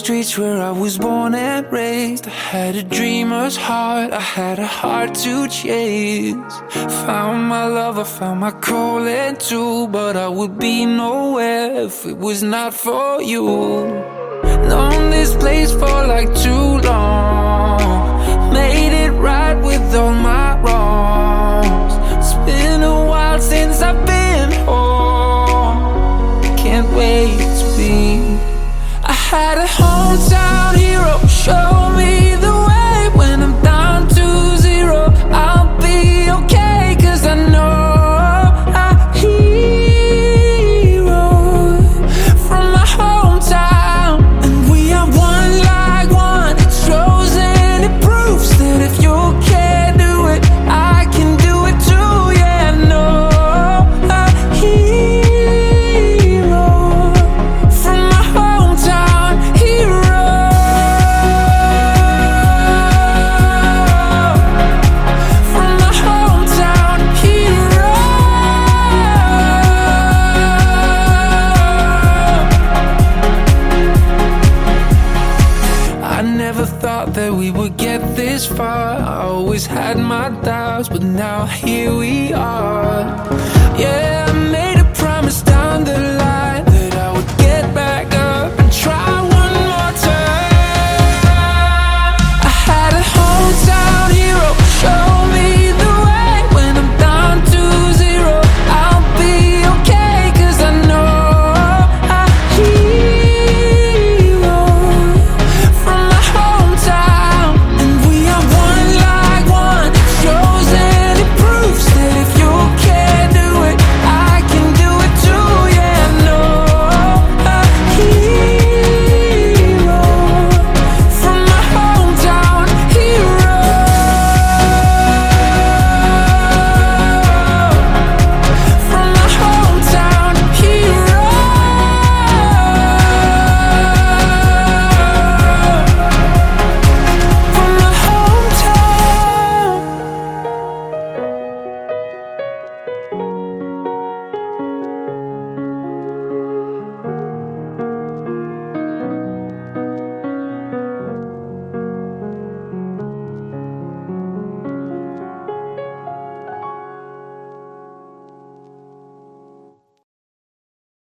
streets where I was born and raised. I had a dreamer's heart, I had a heart to chase. Found my love, I found my calling too, but I would be nowhere if it was not for you. Known this place for like too long, made it right with all my wrongs. It's been a while since I've been home, can't wait to be. I had a hometown hero show me the way. When I'm down to zero, I'll be okay, 'cause I know a hero from my hometown. And we are one like one, it shows and it proves that if you can do it, I can do it too. Yeah, I know a hero from my hometown. That we would get this far. I always had my doubts, but now here we are. Yeah, I made a promise down the line.